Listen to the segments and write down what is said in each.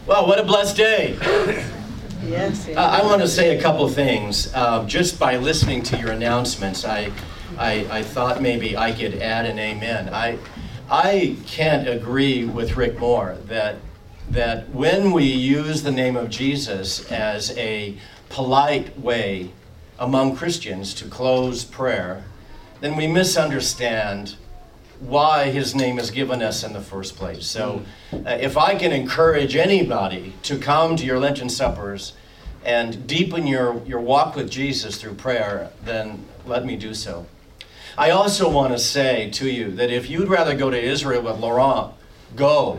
Well, what a blessed day. Yes. I want to say a couple things. Just by listening to your announcements, I thought maybe I could add an amen. I can't agree with Rick more that when we use the name of Jesus as a polite way among Christians to close prayer, then we misunderstand why his name is given us in the first place. So if I can encourage anybody to come to your Lenten suppers and deepen your walk with Jesus through prayer, then let me do so. I also want to say to you that if you'd rather go to Israel with Laurent, go.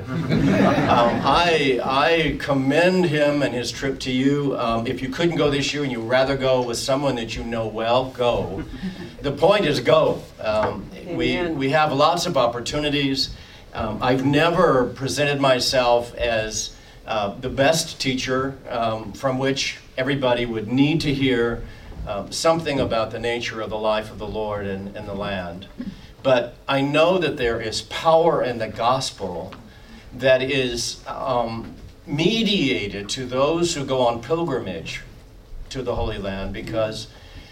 I commend him and his trip to you. If you couldn't go this year and you'd rather go with someone that you know well, go. The point is go. We have lots of opportunities. I've never presented myself as the best teacher from which everybody would need to hear something about the nature of the life of the Lord and the land. But I know that there is power in the gospel that is mediated to those who go on pilgrimage to the Holy Land, because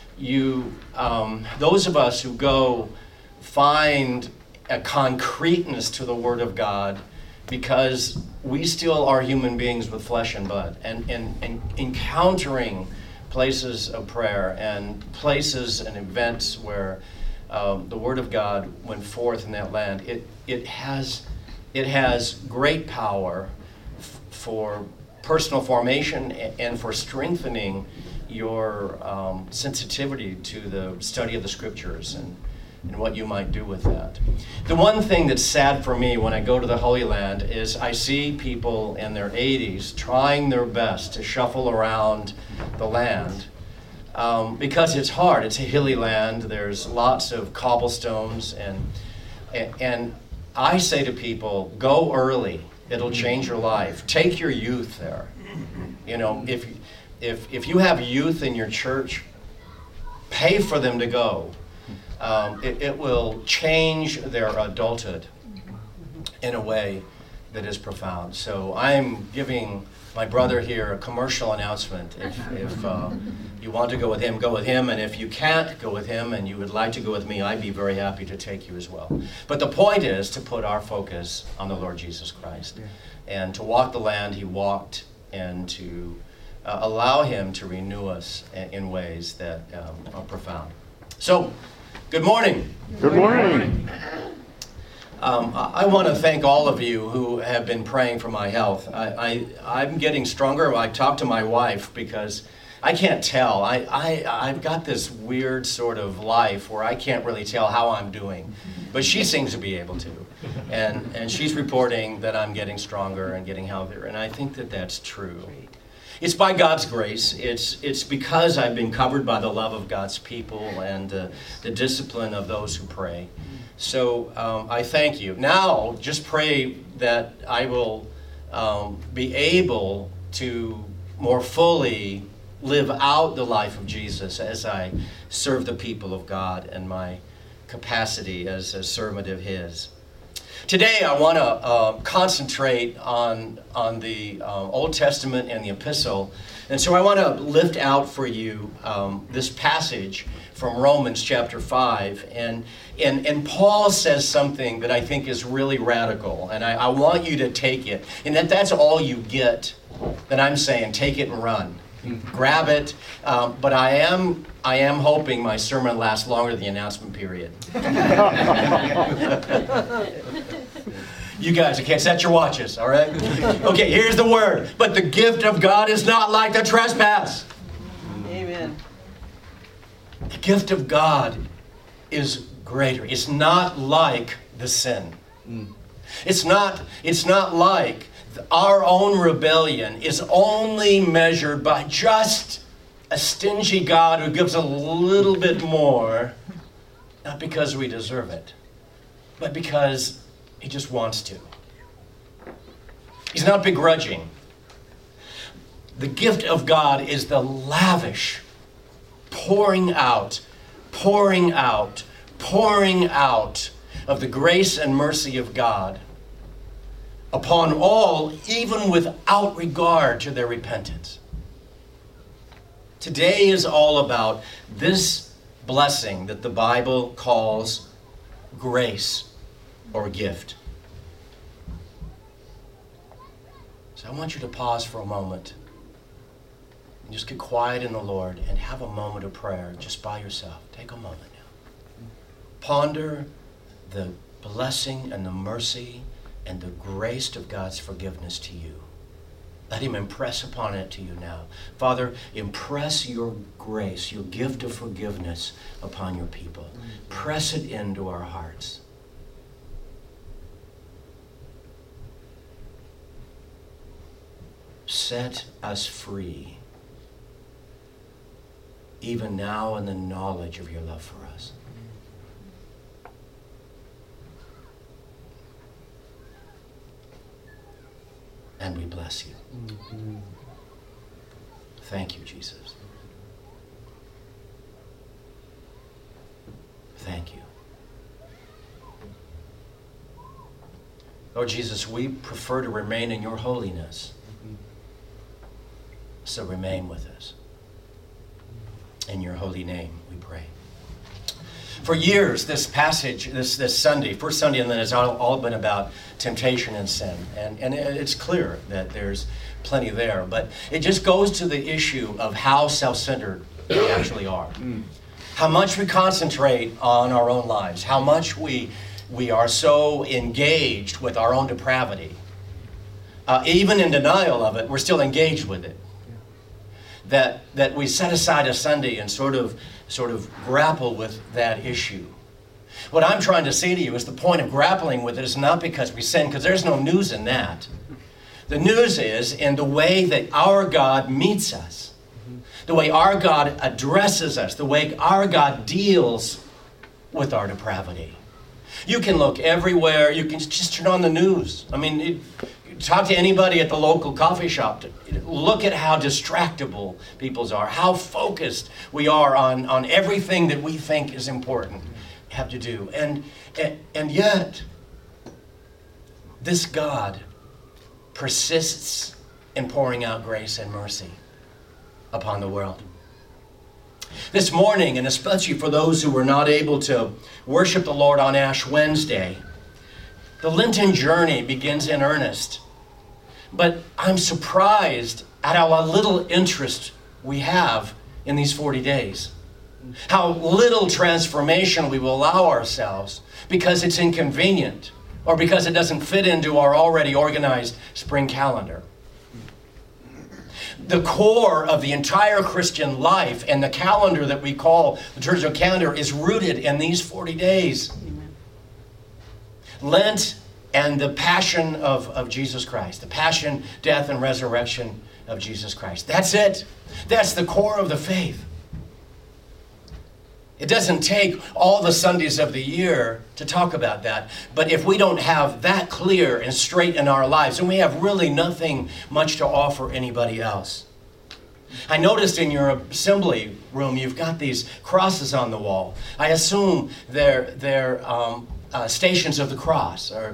those of us who go find a concreteness to the Word of God because we still are human beings with flesh and blood, and encountering places of prayer and places and events where the Word of God went forth in that land. It has great power for personal formation and for strengthening your sensitivity to the study of the Scriptures and what you might do with that. The one thing that's sad for me when I go to the Holy Land is I see people in their 80s trying their best to shuffle around the land because it's hard. It's a hilly land. There's lots of cobblestones, and I say to people, go early. It'll change your life. Take your youth there. You know, if you have youth in your church, pay for them to go. It will change their adulthood in a way that is profound. So I'm giving my brother here a commercial announcement. If you want to go with him, and if you can't go with him and you would like to go with me, I'd be very happy to take you as well. But the point is to put our focus on the Lord Jesus Christ and to walk the land he walked, and to allow him to renew us in ways that are profound. So, good morning. Good morning. I want to thank all of you who have been praying for my health. I'm getting stronger. I talked to my wife because I can't tell. I've got this weird sort of life where I can't really tell how I'm doing, but she seems to be able to. And she's reporting that I'm getting stronger and getting healthier, and I think that that's true. It's by God's grace. It's because I've been covered by the love of God's people and the discipline of those who pray. So I thank you. Now, just pray that I will be able to more fully live out the life of Jesus as I serve the people of God and my capacity as a servant of His. Today I want to concentrate on the Old Testament and the Epistle, and so I want to lift out for you this passage from Romans chapter 5, and Paul says something that I think is really radical, and I want you to take it, and that's all you get. That I'm saying, take it and run. Grab it, but I am hoping my sermon lasts longer than the announcement period. You guys, okay, set your watches, all right? Okay, here's the word. But the gift of God is not like the trespass. Amen. The gift of God is greater. It's not like the sin. It's not like our own rebellion is only measured by just a stingy God who gives a little bit more, not because we deserve it, but because He just wants to. He's not begrudging. The gift of God is the lavish pouring out of the grace and mercy of God upon all, even without regard to their repentance. Today is all about this blessing that the Bible calls grace or gift. So I want you to pause for a moment and just get quiet in the Lord and have a moment of prayer just by yourself. Take a moment now. Ponder the blessing and the mercy and the grace of God's forgiveness to you. Let him impress upon it to you now. Father, impress your grace, your gift of forgiveness upon your people. Press it into our hearts. Set us free, even now in the knowledge of your love for us. And we bless you. Thank you, Jesus. Thank you. Lord Jesus, we prefer to remain in your holiness. So remain with us. In your holy name we pray. For years, this passage, this Sunday, first Sunday, and then it's all been about temptation and sin. And it's clear that there's plenty there. But it just goes to the issue of how self-centered we actually are. How much we concentrate on our own lives. How much we are so engaged with our own depravity. Even in denial of it, we're still engaged with it. That we set aside a Sunday and sort of grapple with that issue. What I'm trying to say to you is the point of grappling with it is not because we sin, because there's no news in that. The news is in the way that our God meets us, the way our God addresses us, the way our God deals with our depravity. You can look everywhere. You can just turn on the news. I mean, talk to anybody at the local coffee shop. Look at how distractible people are, how focused we are on everything that we think is important, have to do. And yet, this God persists in pouring out grace and mercy upon the world. This morning, and especially for those who were not able to worship the Lord on Ash Wednesday, the Lenten journey begins in earnest. But I'm surprised at how little interest we have in these 40 days. How little transformation we will allow ourselves because it's inconvenient or because it doesn't fit into our already organized spring calendar. The core of the entire Christian life and the calendar that we call the liturgical calendar is rooted in these 40 days. Amen. Lent and the passion of Jesus Christ. The passion, death, and resurrection of Jesus Christ. That's it. That's the core of the faith. It doesn't take all the Sundays of the year to talk about that. But if we don't have that clear and straight in our lives, then we have really nothing much to offer anybody else. I noticed in your assembly room, you've got these crosses on the wall. I assume they're Stations of the Cross. Or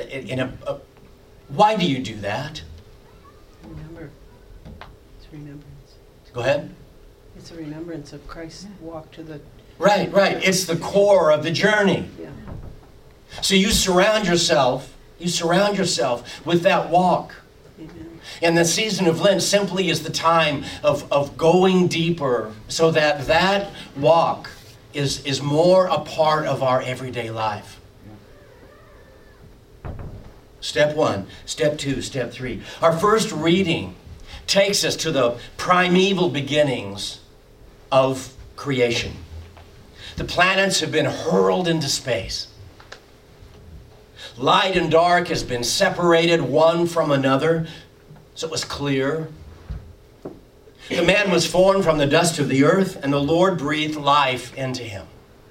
why do you do that? Remember. It's remembrance. Go ahead. It's a remembrance of Christ's walk to the... Right. It's the core of the journey. Yeah. So you surround yourself with that walk. Amen. And the season of Lent simply is the time of going deeper so that walk is more a part of our everyday life. Step 1, step 2, step 3. Our first reading takes us to the primeval beginnings of creation. The planets have been hurled into space. Light and dark has been separated one from another, so it was clear. The man was formed from the dust of the earth, and the Lord breathed life into him.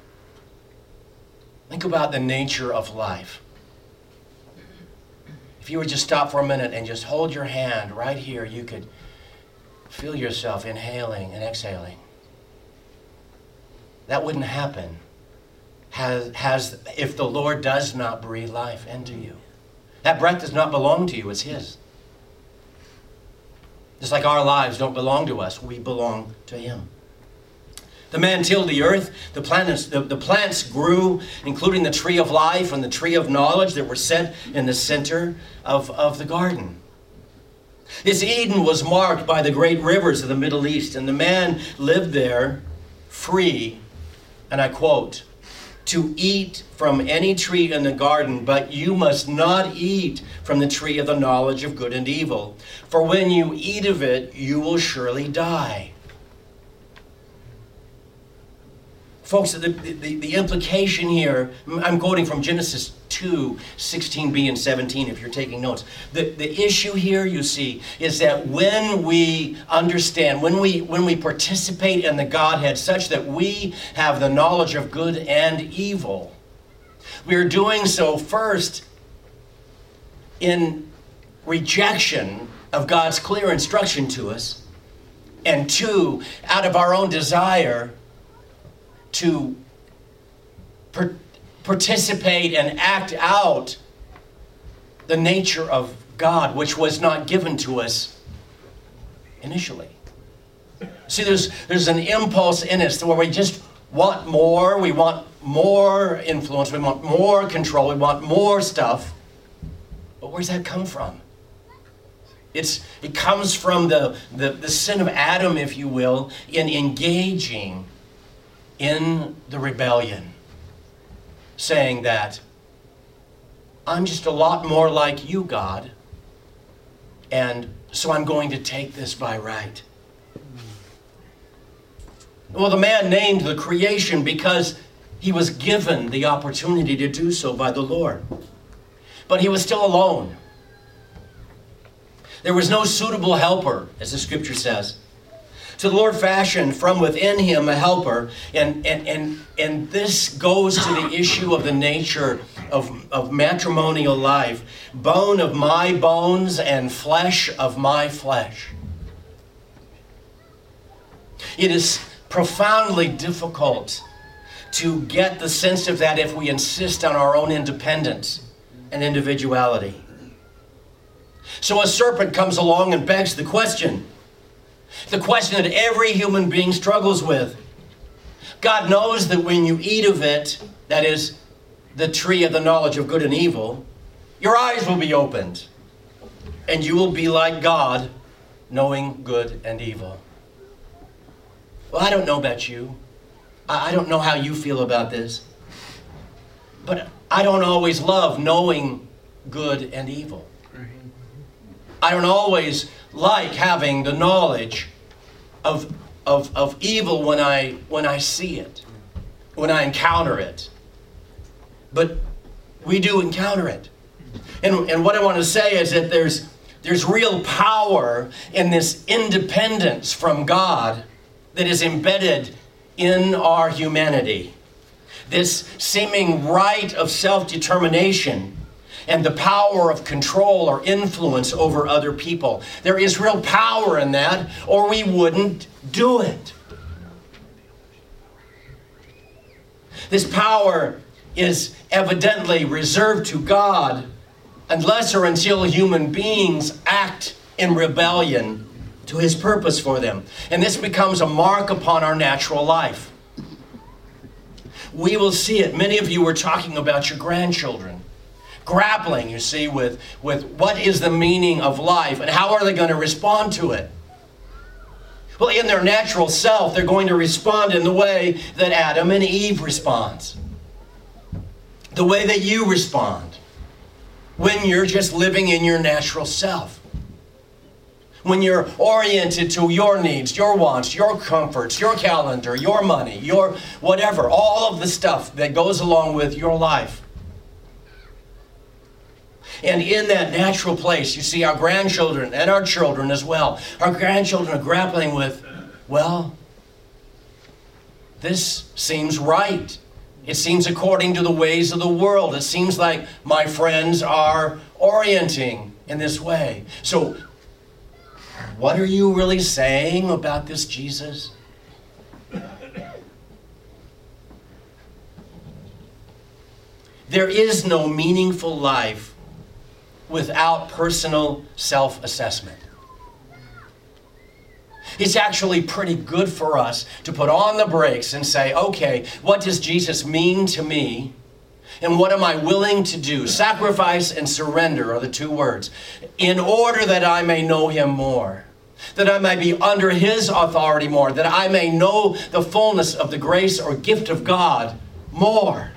Think about the nature of life. If you would just stop for a minute and just hold your hand right here, you could feel yourself inhaling and exhaling. That wouldn't happen if the Lord does not breathe life into you. That breath does not belong to you, it's His. Just like our lives don't belong to us, we belong to Him. The man tilled the earth, the plants grew, including the tree of life and the tree of knowledge that were set in the center of the garden. This Eden was marked by the great rivers of the Middle East, and the man lived there free, and I quote, to eat from any tree in the garden, but you must not eat from the tree of the knowledge of good and evil. For when you eat of it, you will surely die. Folks, the implication here, I'm quoting from Genesis 2, 16b and 17, if you're taking notes. The issue here, you see, is that when we understand, when we participate in the Godhead such that we have the knowledge of good and evil, we are doing so first in rejection of God's clear instruction to us, and two, out of our own desire to participate and act out the nature of God, which was not given to us initially. See, there's an impulse in us where we just want more. We want more influence. We want more control. We want more stuff. But where's that come from? It comes from the sin of Adam, if you will, in engaging in the rebellion, saying that I'm just a lot more like you, God, and so I'm going to take this by right. Well, the man named the creation because he was given the opportunity to do so by the Lord. But he was still alone. There was no suitable helper, as the scripture says. So the Lord fashioned from within him a helper, and this goes to the issue of the nature of matrimonial life. Bone of my bones and flesh of my flesh. It is profoundly difficult to get the sense of that if we insist on our own independence and individuality. So a serpent comes along and begs the question that every human being struggles with. God knows that when you eat of it, that is, the tree of the knowledge of good and evil, your eyes will be opened, and you will be like God, knowing good and evil. Well, I don't know about you. I don't know how you feel about this. But I don't always love knowing good and evil. I don't always like having the knowledge of evil when I see it, when I encounter it. But we do encounter it. And what I want to say is that there's real power in this independence from God that is embedded in our humanity. This seeming right of self-determination and the power of control or influence over other people. There is real power in that, or we wouldn't do it. This power is evidently reserved to God unless or until human beings act in rebellion to His purpose for them. And this becomes a mark upon our natural life. We will see it. Many of you were talking about your grandchildren. Grappling, you see, with what is the meaning of life and how are they going to respond to it. Well, in their natural self, they're going to respond in the way that Adam and Eve responds. The way that you respond when you're just living in your natural self. When you're oriented to your needs, your wants, your comforts, your calendar, your money, your whatever, all of the stuff that goes along with your life. And in that natural place, you see our grandchildren and our children as well. Our grandchildren are grappling with, well, this seems right. It seems according to the ways of the world. It seems like my friends are orienting in this way. So, what are you really saying about this Jesus? There is no meaningful life without personal self-assessment. It's actually pretty good for us to put on the brakes and say, okay, what does Jesus mean to me? And what am I willing to do? Sacrifice and surrender are the two words. In order that I may know him more, that I may be under his authority more, that I may know the fullness of the grace or gift of God more.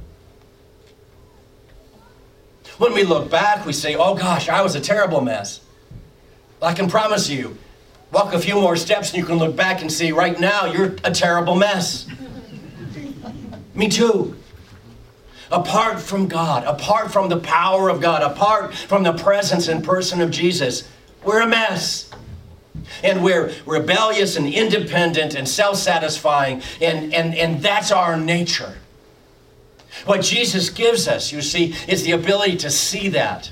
When we look back, we say, oh gosh, I was a terrible mess. I can promise you, walk a few more steps and you can look back and see right now you're a terrible mess. Me too. Apart from God, apart from the power of God, apart from the presence and person of Jesus, we're a mess. And we're rebellious and independent and self-satisfying, and that's our nature. What Jesus gives us, you see, is the ability to see that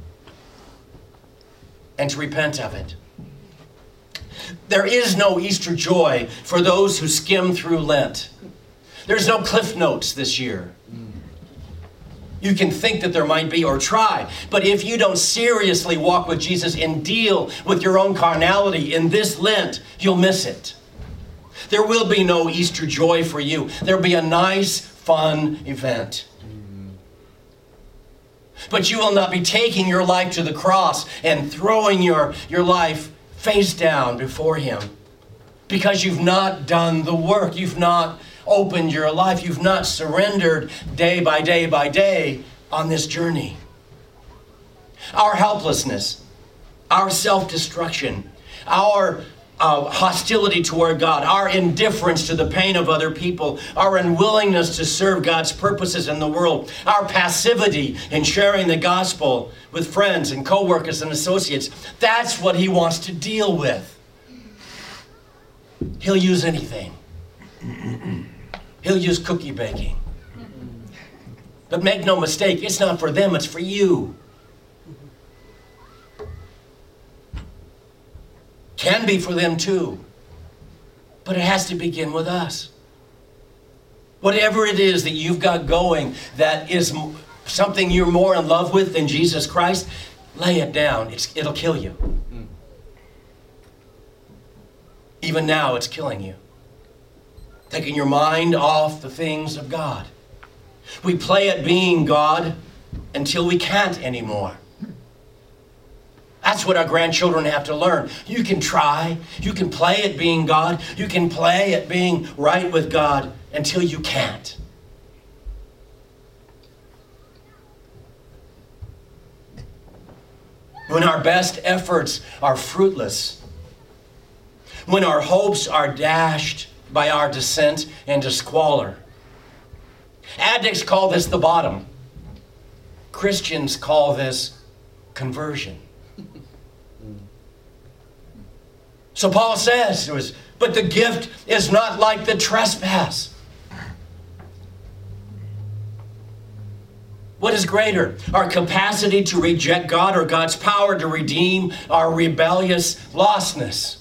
and to repent of it. There is no Easter joy for those who skim through Lent. There's no Cliff Notes this year. You can think that there might be or try. But if you don't seriously walk with Jesus and deal with your own carnality in this Lent, you'll miss it. There will be no Easter joy for you. There'll be a nice, fun event. But you will not be taking your life to the cross and throwing your life face down before him. Because you've not done the work. You've not opened your life. You've not surrendered day by day by day on this journey. Our helplessness, our self-destruction, our hostility toward God, our indifference to the pain of other people, our unwillingness to serve God's purposes in the world, our passivity in sharing the gospel with friends and co-workers and associates, that's what he wants to deal with. He'll use anything. He'll use cookie baking. But make no mistake, it's not for them, it's for you. Can be for them too. But it has to begin with us. Whatever it is that you've got going that is something you're more in love with than Jesus Christ, lay it down. It'll kill you. Even now, it's killing you. Taking your mind off the things of God. We play at being God until we can't anymore. That's what our grandchildren have to learn. You can try. You can play at being God. You can play at being right with God until you can't. When our best efforts are fruitless, when our hopes are dashed by our descent into squalor. Addicts call this the bottom. Christians call this conversion. So Paul says, but the gift is not like the trespass. What is greater? Our capacity to reject God or God's power to redeem our rebellious lostness?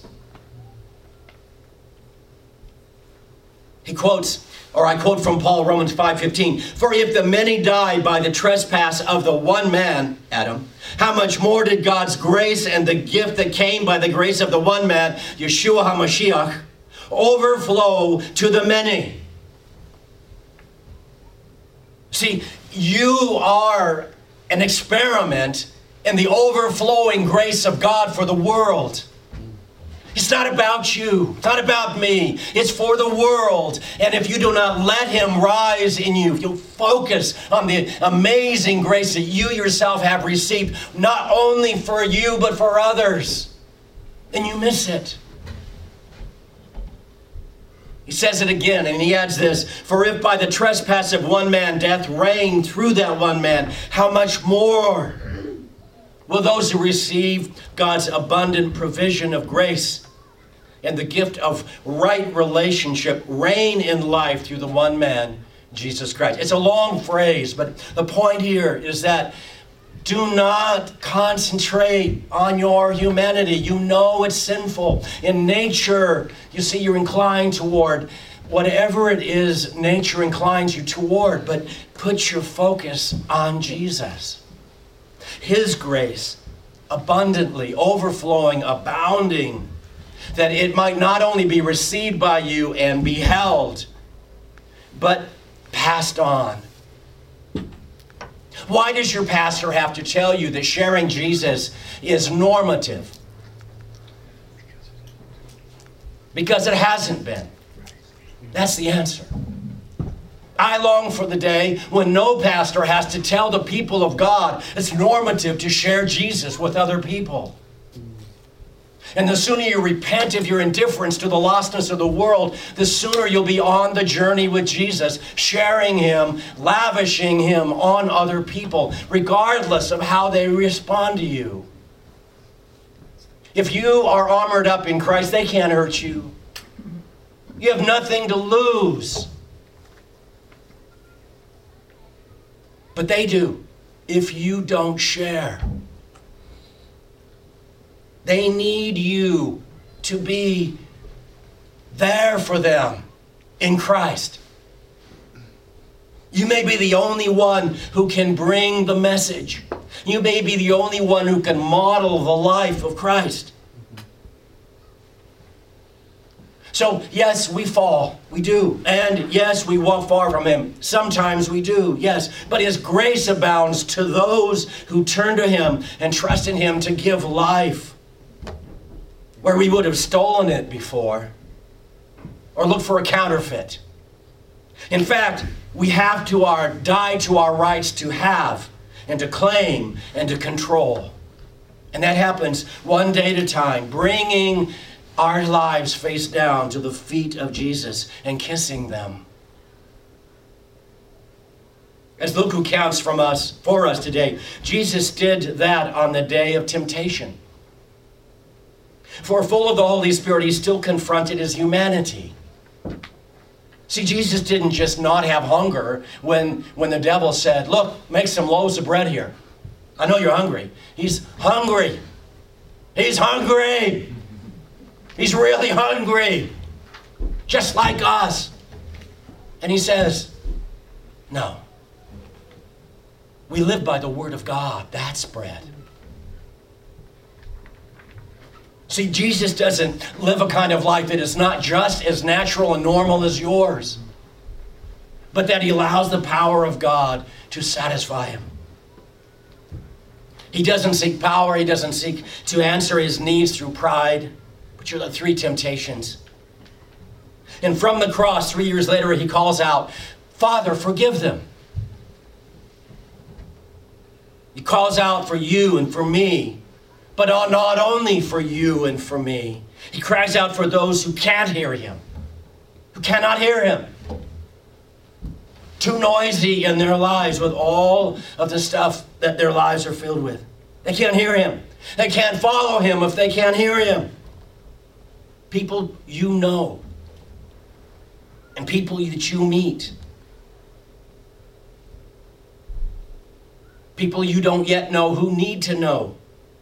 He quotes, or I quote from Paul, Romans 5:15. For if the many died by the trespass of the one man, Adam, how much more did God's grace and the gift that came by the grace of the one man, Yeshua HaMashiach, overflow to the many? See, you are an experiment in the overflowing grace of God for the world. It's not about you. It's not about me. It's for the world. And if you do not let him rise in you, if you focus on the amazing grace that you yourself have received, not only for you, but for others, then you miss it. He says it again, and he adds this, for if by the trespass of one man death reigned through that one man, how much more will those who receive God's abundant provision of grace and the gift of right relationship reign in life through the one man, Jesus Christ? It's a long phrase, but the point here is that do not concentrate on your humanity. You know it's sinful. In nature, you see, you're inclined toward whatever it is nature inclines you toward, but put your focus on Jesus. His grace, abundantly, overflowing, abounding, that it might not only be received by you and beheld, but passed on. Why does your pastor have to tell you that sharing Jesus is normative? Because it hasn't been. That's the answer. I long for the day when no pastor has to tell the people of God it's normative to share Jesus with other people. And the sooner you repent of your indifference to the lostness of the world, the sooner you'll be on the journey with Jesus, sharing Him, lavishing Him on other people, regardless of how they respond to you. If you are armored up in Christ, they can't hurt you. You have nothing to lose. But they do if you don't share. They need you to be there for them in Christ. You may be the only one who can bring the message. You may be the only one who can model the life of Christ. So, yes, we fall. We do. And yes, we walk far from Him. Sometimes we do, yes. But His grace abounds to those who turn to Him and trust in Him to give life where we would have stolen it before or looked for a counterfeit. In fact, we have to die to our rights to have and to claim and to control. And that happens one day at a time, bringing our lives face down to the feet of Jesus and kissing them. As Luke recounts for us today, Jesus did that on the day of temptation. For full of the Holy Spirit, He still confronted His humanity. See, Jesus didn't just not have hunger when the devil said, look, make some loaves of bread here. I know you're hungry. He's hungry. He's hungry. He's really hungry. Just like us. And He says, no. We live by the Word of God. That's bread. See, Jesus doesn't live a kind of life that is not just as natural and normal as yours, but that He allows the power of God to satisfy Him. He doesn't seek power. He doesn't seek to answer His needs through pride, which are the three temptations. And from the cross, 3 years later, He calls out, Father, forgive them. He calls out for you and for me. But not only for you and for me. He cries out for those who can't hear Him, who cannot hear Him. Too noisy in their lives with all of the stuff that their lives are filled with. They can't hear Him. They can't follow Him if they can't hear Him. People you know and people that you meet. People you don't yet know who need to know.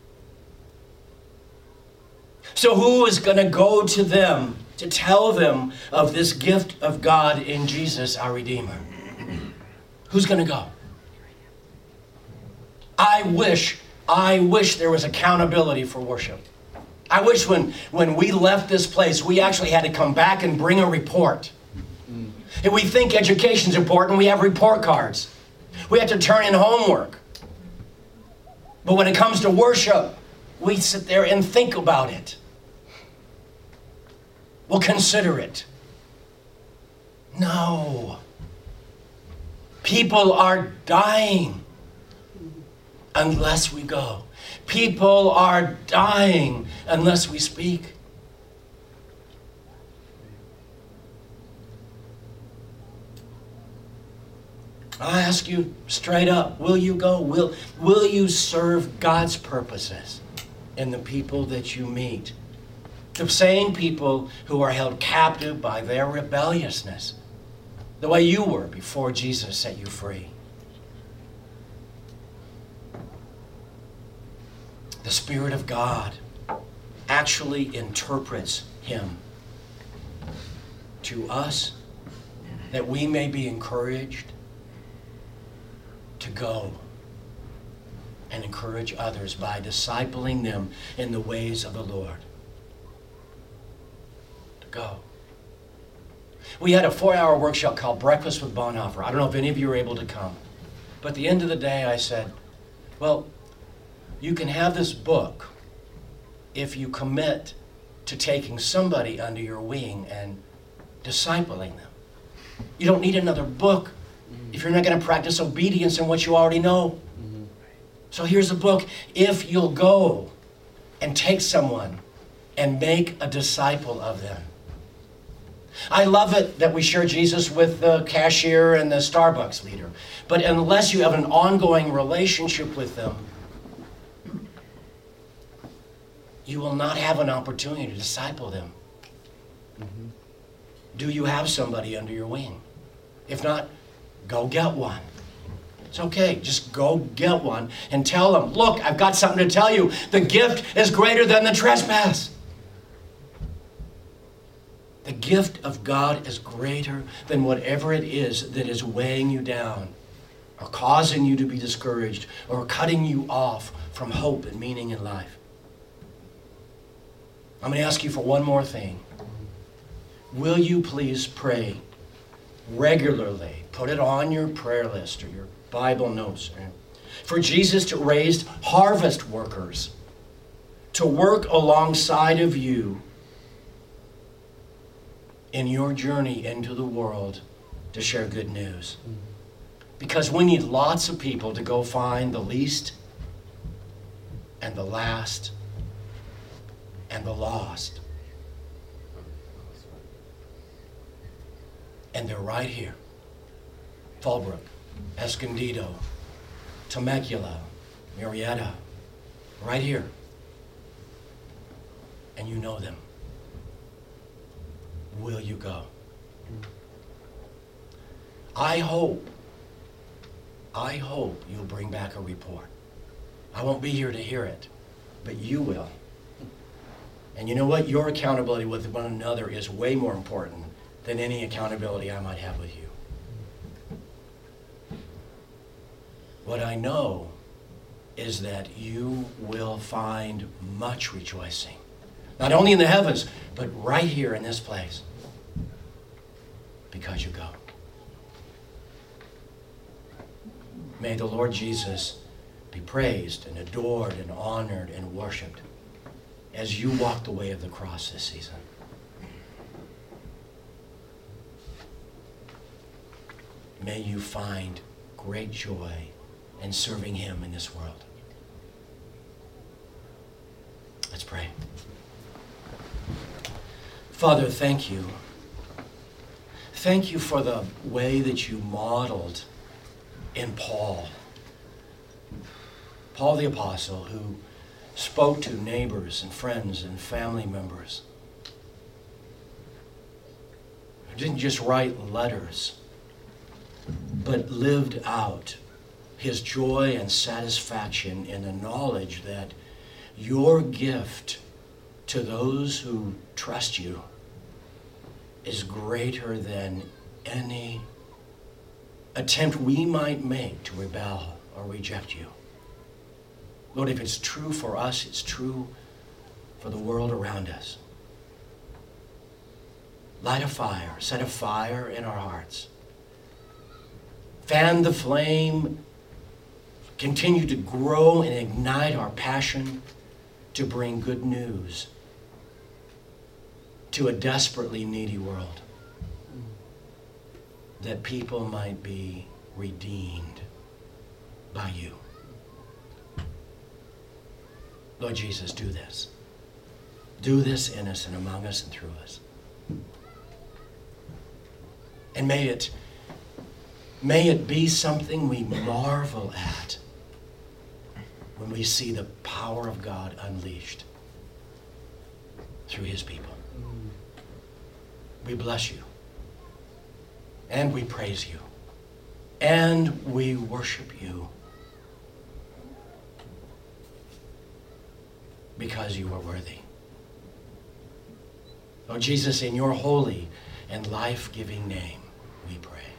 So who is going to go to them to tell them of this gift of God in Jesus, our Redeemer? Who's going to go? I wish there was accountability for worship. I wish when we left this place, we actually had to come back and bring a report. If we think education's important, we have report cards. We have to turn in homework. But when it comes to worship, we sit there and think about it. We'll consider it. No. People are dying unless we go. People are dying unless we speak. I ask you straight up, will you go? Will you serve God's purposes in the people that you meet? The same people who are held captive by their rebelliousness, the way you were before Jesus set you free. The Spirit of God actually interprets Him to us that we may be encouraged to go and encourage others by discipling them in the ways of the Lord. To go. We had a 4-hour workshop called Breakfast with Bonhoeffer. I don't know if any of you were able to come. But at the end of the day, I said, well, you can have this book if you commit to taking somebody under your wing and discipling them. You don't need another book if you're not going to practice obedience in what you already know. So here's a book. If you'll go and take someone and make a disciple of them. I love it that we share Jesus with the cashier and the Starbucks leader. But unless you have an ongoing relationship with them, you will not have an opportunity to disciple them. Do you have somebody under your wing? If not, go get one. It's okay. Just go get one and tell them, look, I've got something to tell you. The gift is greater than the trespass. The gift of God is greater than whatever it is that is weighing you down or causing you to be discouraged or cutting you off from hope and meaning in life. I'm going to ask you for one more thing. Will you please pray regularly? Put it on your prayer list or your Bible notes. For Jesus to raise harvest workers to work alongside of you in your journey into the world to share good news. Because we need lots of people to go find the least and the last and the lost. And they're right here. Fallbrook, Escondido, Temecula, Murrieta, right here. And you know them. Will you go? I hope you'll bring back a report. I won't be here to hear it, but you will. And you know what? Your accountability with one another is way more important than any accountability I might have with you. What I know is that you will find much rejoicing. Not only in the heavens, but right here in this place. Because you go. May the Lord Jesus be praised and adored and honored and worshiped as you walk the way of the cross this season. May you find great joy in serving Him in this world. Let's pray. Father, thank you. Thank you for the way that you modeled in Paul. Paul the Apostle, who spoke to neighbors and friends and family members. Who didn't just write letters, but lived out his joy and satisfaction in the knowledge that your gift to those who trust you is greater than any attempt we might make to rebel or reject you. Lord, if it's true for us, it's true for the world around us. Light a fire, set a fire in our hearts. Fan the flame, continue to grow and ignite our passion to bring good news to a desperately needy world, that people might be redeemed by you. Lord Jesus, do this. Do this in us and among us and through us. And may it be something we marvel at when we see the power of God unleashed through His people. We bless you. And we praise you. And we worship you. Because you are worthy. Lord Jesus, in your holy and life-giving name, we pray.